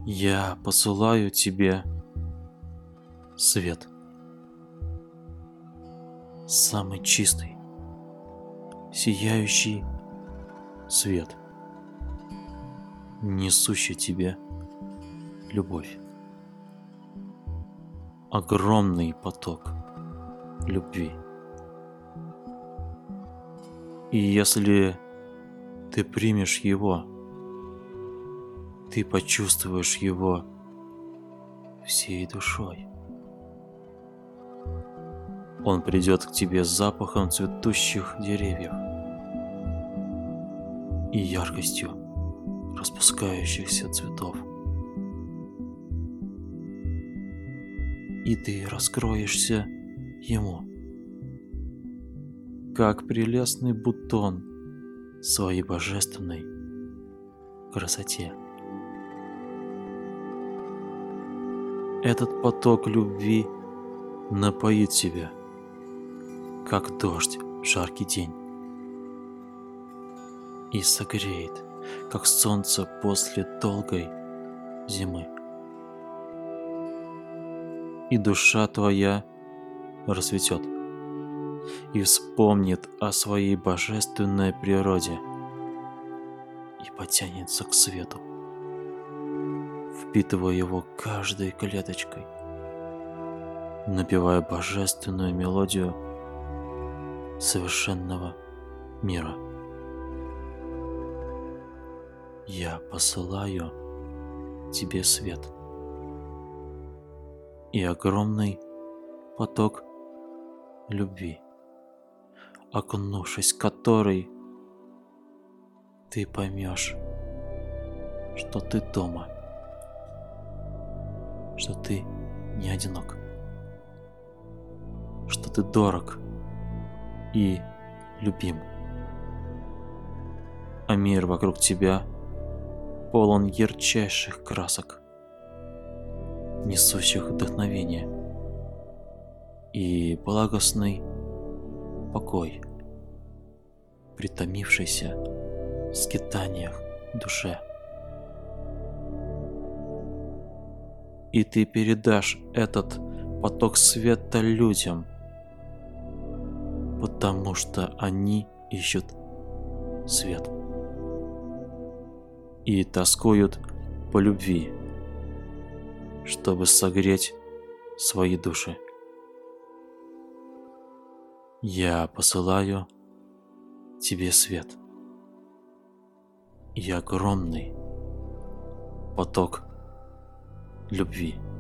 Я посылаю тебе свет, самый чистый, сияющий свет, несущий тебе любовь. Огромный поток любви. И если ты примешь его, ты почувствуешь его всей душой. Он придет к тебе с запахом цветущих деревьев и яркостью распускающихся цветов. И ты раскроешься ему, как прелестный бутон в своей божественной красоте. Этот поток любви напоит тебя, как дождь в жаркий день, и согреет, как солнце после долгой зимы. И душа твоя расцветет и вспомнит о своей божественной природе и потянется к свету, впитывая его каждой клеточкой, напевая божественную мелодию совершенного мира. Я посылаю тебе свет и огромный поток любви, окунувшись в который, ты поймешь, что ты дома, что ты не одинок, что ты дорог и любим, а мир вокруг тебя полон ярчайших красок, несущих вдохновение и благостный покой, притомившийся в скитаниях душе. И ты передашь этот поток света людям, потому что они ищут свет и тоскуют по любви, чтобы согреть свои души. Я посылаю тебе свет и огромный поток любви.